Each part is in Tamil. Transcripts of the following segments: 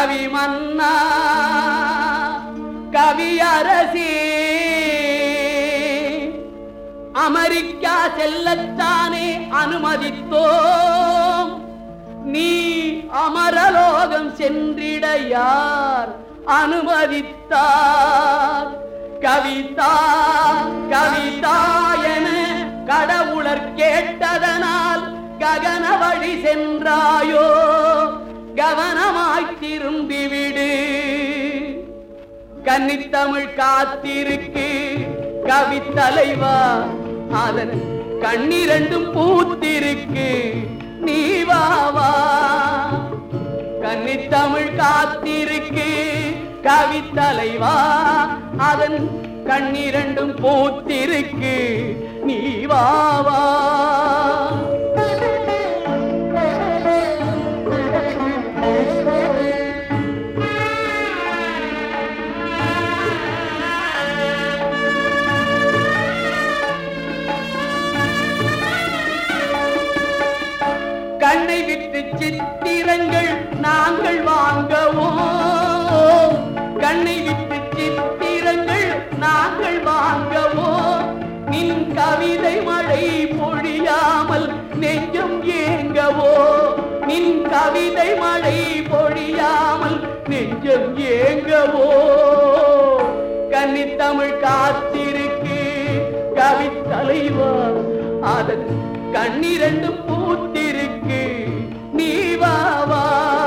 கவி மன்னா கவியரசி அமெரிக்கா செல்லத்தானே அனுமதித்தோம். நீ அமரலோகம் சென்றிட யார் அனுமதித்தார்? கவிதா கவிதா என கடவுளர் கேட்டதனால் ககன வழி சென்றாயோ? கவனமாய் திரும்பிவிடு. கன்னித்தமிழ் காத்திருக்கு கவித்தலைவா, அதன் கண்ணிரண்டும் பூத்திருக்கு நீ வாவா. கன்னித்தமிழ் காத்திருக்கு கவித்தலைவா, அதன் கண்ணிரண்டும் பூத்திருக்கு நீ வாவா. கண்ணை விட்டு சித்திரங்கள் நாங்கள் வாங்கவோ, கண்ணை விட்டு சித்திரங்கள் நாங்கள் வாங்கவோ. நின் கவிதை மழை பொழியாமல் நெஞ்சம் ஏங்கவோ, நின் கவிதை மழை பொழியாமல் நெஞ்சம் ஏங்கவோ. கன்னித்தமிழ் காத்திருக்கு கவித்தலைவா, அதன் கண்ணிரண்டும் பூத்திருக்கு நீ வாவா.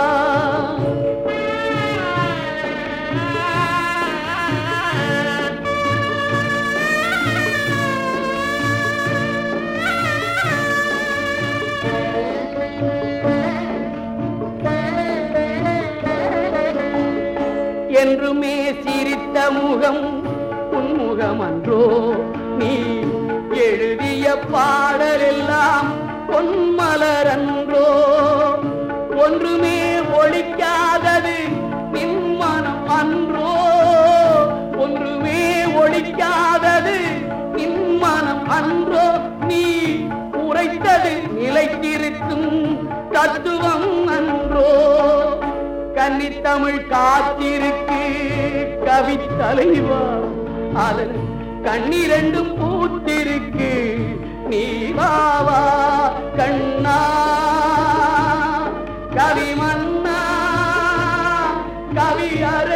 என்றுமே சிரித்த முகம் உன்முகம் அன்றோ? நீ எழுதிய பாடலெல்லாம் பொன்மலரன்றோ? ஒன்றுமே ஒழிக்காதது நின் மனம் அன்றோ? ஒன்றுமே ஒழிக்காதது நின் மனம் அன்றோ? நீ உரைத்தது நிலைத்திருக்கும் தத்துவம் அன்றோ? கன்னித்தமிழ் காத்திருக்கு கவித்தலைவா, அதன் கண்ணிரண்டும் பூத்திருக்கு நீ வாவா. கண்ணா கவி மன்னா கவியரசி